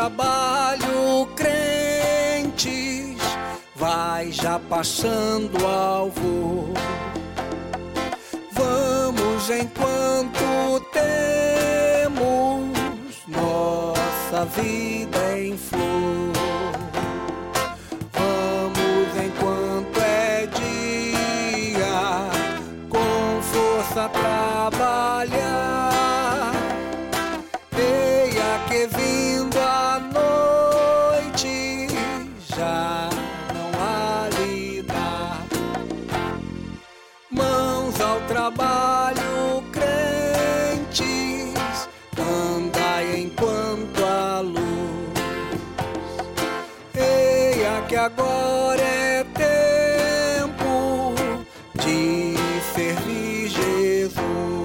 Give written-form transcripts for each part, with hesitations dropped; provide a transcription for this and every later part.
trabalho, crentes, vai já passando ao voo. Vamos enquanto temos nossa vida em flor. Vamos enquanto é dia, com força trabalhar. Eia que vindo a noite já não há lidar. Mãos ao trabalho, crentes, andai enquanto há luz. Eia que agora é tempo de servir Jesus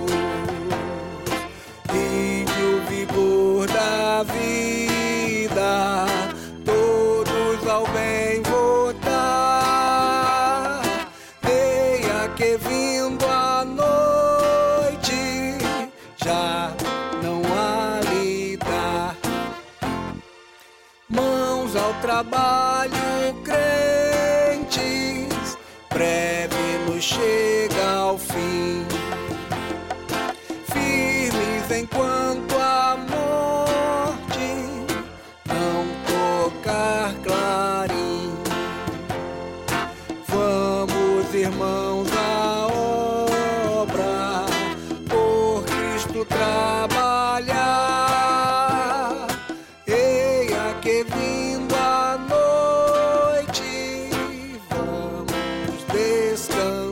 e de o vigor da vida todos ao bem votar. Eia que vindo a noite já não há lidar. Mãos ao trabalho, crentes, breve nos chega ao fim. Firmes enquanto a morte não tocar clarim. Vamos, irmãos, à obra, por Cristo trabalhar. Eia que vindo a noite, vamos descansar.